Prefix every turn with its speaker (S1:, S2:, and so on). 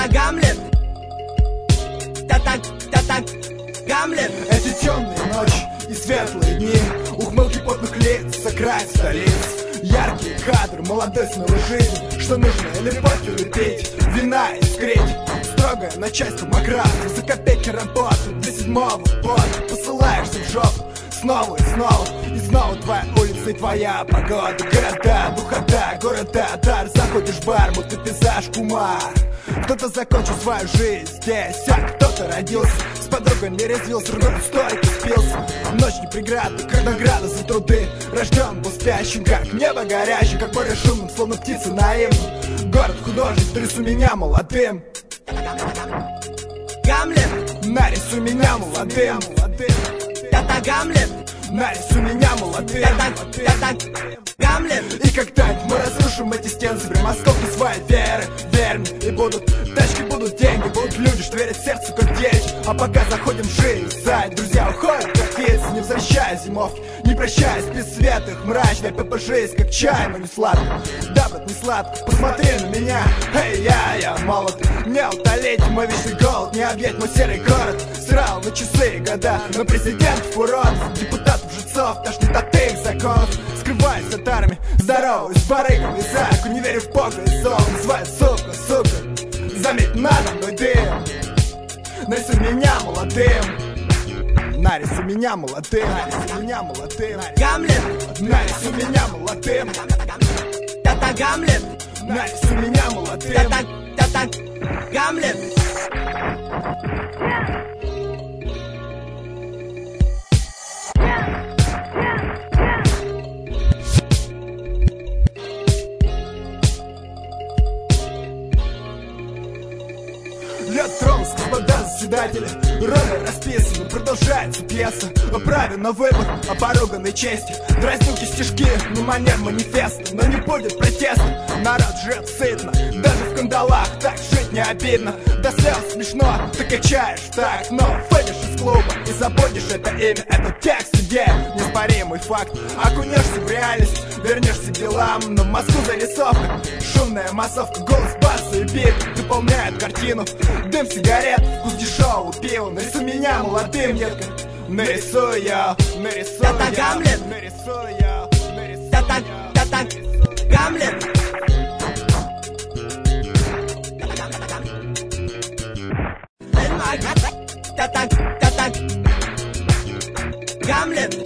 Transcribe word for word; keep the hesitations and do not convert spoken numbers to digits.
S1: Это Гамлет. Это, это Гамлет.
S2: Эти темные ночи и светлые дни, ухмылки потных лиц, окраин столиц, яркие кадры молодой смелой жизни. Что нужно? Или водку пить, вина искрить, строгое начальство маграфа, за копейки работы для седьмого пота. Посылаешься в жопу снова и снова, и снова твоя улица и твоя погода. Города, духота, города, дар. Заходишь в бар, будто пейзаж кумар. Кто-то закончил свою жизнь здесь, а кто-то родился с подругой, не резвился, другой стойко спился. Ночь не преграда, как награда за труды. Рожден был спящим, как небо горящим, как море шумным, словно птица наивным. Город художник, нарисуй меня молодым.
S1: Гамлет.
S2: Нарисуй меня молодым.
S1: Это Гамлет.
S2: Нарисуй меня молодым.
S1: Это, это Гамлет.
S2: И когда-нибудь мы разрушим эти стены, соберем осколки своей веры. Верь мне, и будут тачки, будут деньги, будут люди, что верят сердцу, как дети. А пока заходим в жизнь, сзади друзья уходят, как птицы, не возвращаясь зимовки, не прощаясь без света их мрачной ПП жизнь, как чай, но не сладко. Да, брат, не сладко, посмотри на меня. Эй, я, я молод, не утолить мой вечный голод, не объять мой серый город. Срал на часы и года, на президентов уродов, депутатов жильцов, тошнит от их законов. Скрываюсь от армии, здороваюсь с барыгами за руку, не верю в Бога и сон, называю сука, сука. Заметь надо мной дым, нарисуй меня молодым. Нарисуй меня молодым, нарисуй меня молодым.
S1: Гамлет.
S2: Нарисуй меня молодым.
S1: Это Гамлет.
S2: Нарисуй меня молодым.
S1: Это, это Гамлет.
S2: Лед тронулся, господа заседатели, роли расписаны, продолжается пьеса о праве на выбор, о поруганной чести. Дразнилки, стишки на манер манифеста, но не будет протеста. Народ живет сытно, даже в кандалах, так жить не обидно. До слез смешно, ты качаешь так, но выйдешь из клуба и забудешь это имя. Это текст, где неоспоримый факт. Окунешься в реальность, вернешься к делам, но в Москву зарисовка, шумная массовка, голос баса и бит дополняет картину. Дым сигарет, вкус дешевого пива. Нарисуй меня молодым, детка. Нарисуй я, нарисуй я.
S1: Это Гамлет.
S2: Нарисуй я, нарисуй
S1: Это,
S2: я.
S1: это Гамлет. Это, это Гамлет.